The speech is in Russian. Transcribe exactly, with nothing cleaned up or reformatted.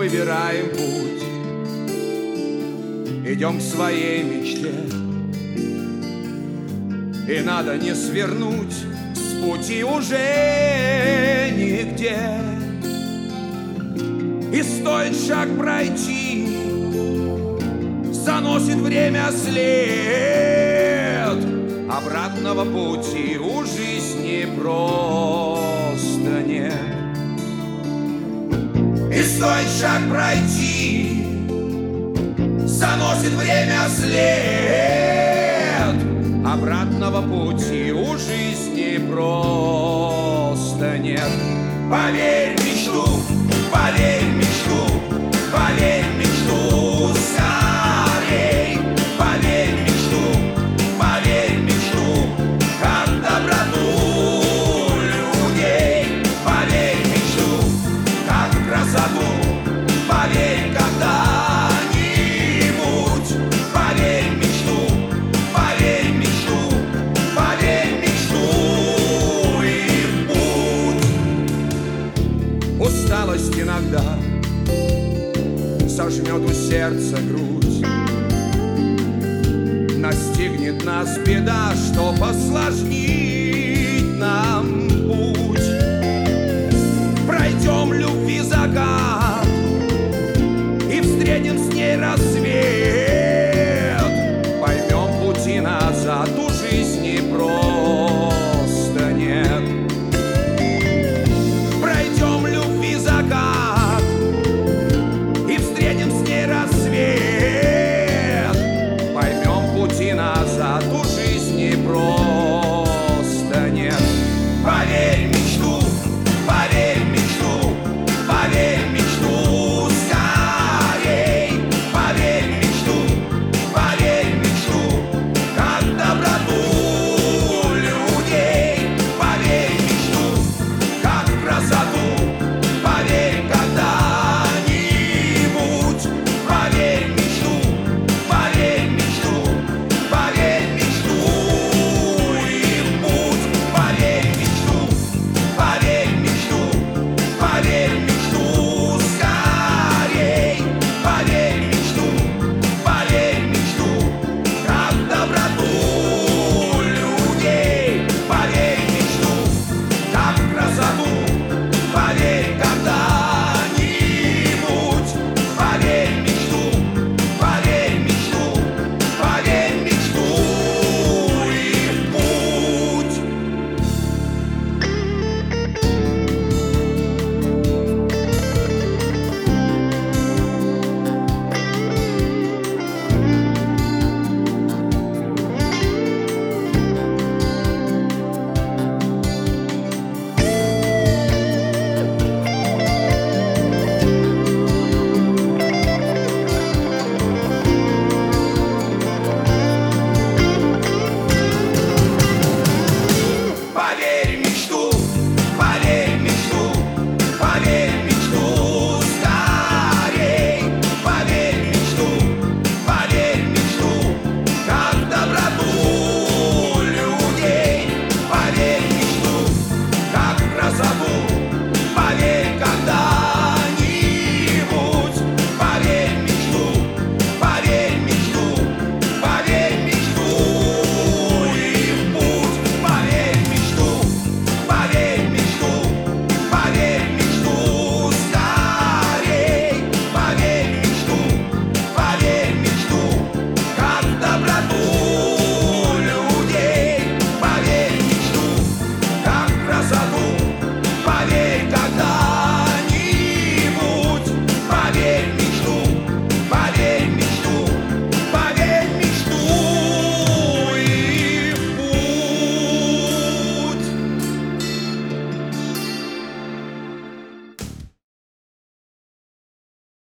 выбираем путь, идем к своей мечте. И надо не свернуть с пути уже нигде. И стоит шаг пройти, заносит время след. Обратного пути у жизни просто нет. И стоит шаг пройти, заносит время след. Обратного пути у жизни просто нет. Поверь в мечту, поверь в мечту, поверь в мечту скорей. Поверь в мечту, поверь в мечту, как доброту людей. Поверь в мечту, как в красоту, поверь когда-нибудь. Поверь в мечту, поверь в мечту, поверь в мечту и в путь. Усталость иногда сожмет у сердца грудь, настигнет нас беда, что посложнит нам путь. Пройдем любви закат и встретим с ней рассвет. Поймем пути назад у жизни